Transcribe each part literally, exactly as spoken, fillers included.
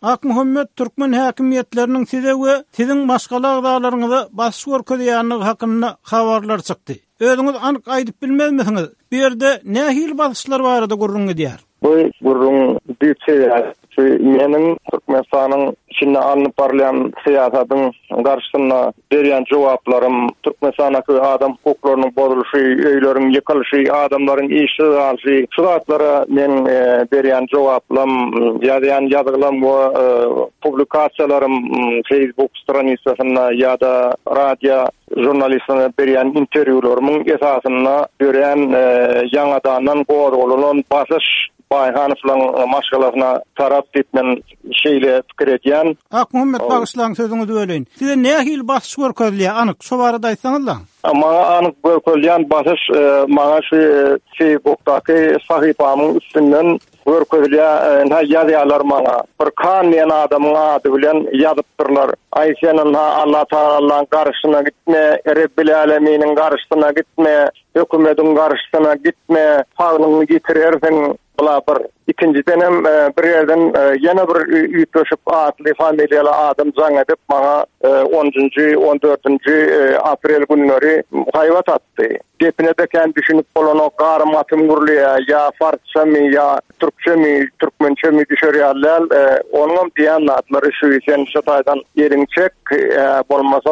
Akmuhammed Türkmen häkimiýetleriniň size we siziň başga agdalaryňyza basyş görkezýänligi hakynda habarlar çykdy. Özüňiz anyk aýdyp bilmezmisiňiz? Bu ýerde nähil basyşlar barada gurrungy diýär. Bu gurrun diýse menin Türkmenistanyň içinde alınıp barlayan siyasatyň garşysyna berýän jogaplarym Türkmenistanyň adam hukuklarynyň bozuluşy, öýleriň ýykylyşy, adamlaryň işi galyşy, şuratlara men berýän jogaplarym, ýazýan ýazgylarym we publikasiýalarym Facebook stranisasyna ýa-da radio jurnalistlerine berýän interwýularymyň esasyna berýän ýangadan gowrulan basyş Bayhanowlaryň maşgalasyna tarap etmen şeýle pikir edýän. Akmuhammed bagyşlaryň sözüňizi böleýin. Size nähil basyş görkezýär? Anyk şu barada aýtsaňyzlar. Maňa anyk görkezýän basyş maňa şu Facebookdaky sahypamyň üstünden görkezýär ýazýarlar maňa. Bir kan men adamyň ady bilen ýazypdyrlar. Aýşanyň Allah Taalaň garşyna gitme, Rabbil Alaminiň garşyna gitme, hökümetiň garşyna gitme, hagyny getirirsiň. Bula bir ikinci denem bir yerden yana bir üýt köşüp atly familiýaly adam jaň edip maňa onuncu on dördünci aprel günleri haýwat atdy. Depine de kendi düşünüp bolan gary matym gurlýa ýa farsçamy ýa türkçemi, türkmençemi düşerýärler. Onuň diýen atlary şu ýen şu taýdan ýeriň çek bolmasa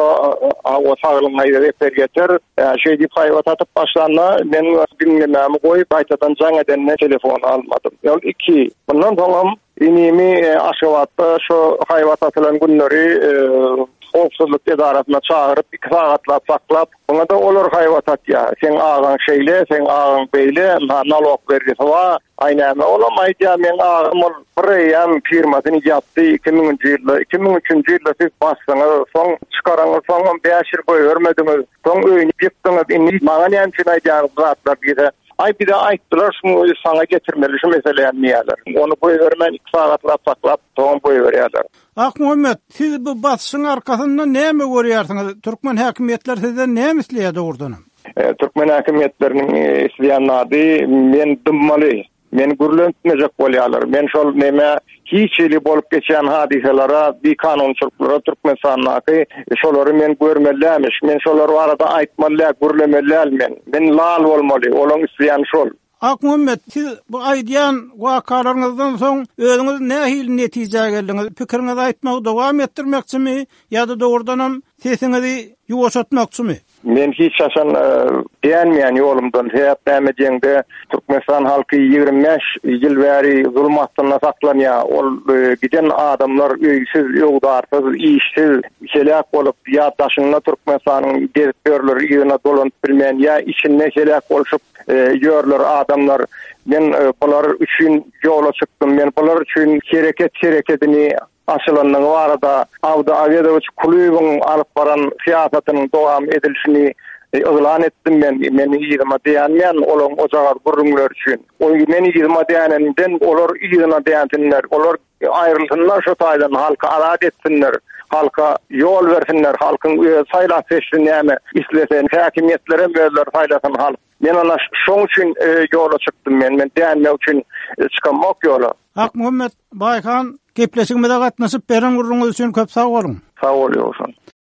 o saglygyna ýerler getir. Şeý diýip haýwat atyp başlanma men dinlemämi goýup aýtadan jaň edenne telefon almadım. Ýol iki. Bundan soňra inimi aşawatda şu haýwat atylan günleri Howpsuzlyk edarasyna çağırıp iki sagatlap saklap, ona da olar haýwat atýar. Sen ağaň şeýle, sen ağaň beýle, nalog berdi sowa, aýnama olamay diýär. Men ağam bir firmasyny ýapdy iki miňinji ýylda, iki miň üçünji ýylda siz bassaňyz, soň çykaraňyz, soň beş ýyl boý görmediňiz. Soň öýüni ýypdyňyz, indi maňa näme aýdýar zatlar diýdi. Ay bir de aýtdylar şunu sana getirmeli şu meseleýär niýeler. Onu boý vermän iki sagatlap saklap, soň boý berýärler. Akmuhammed, siz bu basyşyň arkasynda näme görýärsiňiz? Türkmen häkimiýetler sizden näme isleýär dogrudan? E, Türkmen häkimiýetleriniň isleýänleri men dymmaly, men gürlenmejek bolýarlar. Men şol näme hiç eli bolup geçen hadiselere, bir kanunçuluklara Türkmenistanyňky şolary men görmelämiş. Men şolary arada aýtmaly, gürlemeläl men. Men lal bolmaly, olaň isleýän şol. Akmuhammed, siz bu aýdýan wakalaryňyzdan soň özüňiz nähil netije geldiňiz? Pikiriňizi aýtmagy dowam etdirmekçimi ýa-da dogrudan sesiňizi ýuwaşatmakçymy? Men hiç şaşan beğenmeyen yolumdan hep nämedeňde Türkmenistan halky ýigirme beş ýyl bäri zulmatdan saklanýar. Ol giden adamlar öýsiz, ýogdarsyz, işsiz, şelak bolup ýa daşyna Türkmenistanyň gezipörler ýygyna dolanyp bilmän ýa içinde şelak bolşup ýörler adamlar. Men bular üçin ýola çykdym. Men bular üçin hereket hereketini aşılanyň barada Avda Avedowicz klubüň alyp baran siýasatynyň dowam edilişini ýylan etdim men. Meni ýygyma diýenler, olaň ojagar gurrunlar üçin. O meni ýygyma diýenenden olar ýygyna diýenler, olar aýrylsynlar şu taýdan halka adat etsinler. Halka yol versinler, halkın sayla seçtiğini näme islesen, häkimiýetlere berler saylasyn halk. Men ana şoň üçin ýola çykdym men, men diýenler üçin çykamak ýola. Akmuhammed Bayhan, gepleşigime de gatnaşyp beren gurrunňyz üçin köp sag bolun. Sag bolýarsyň.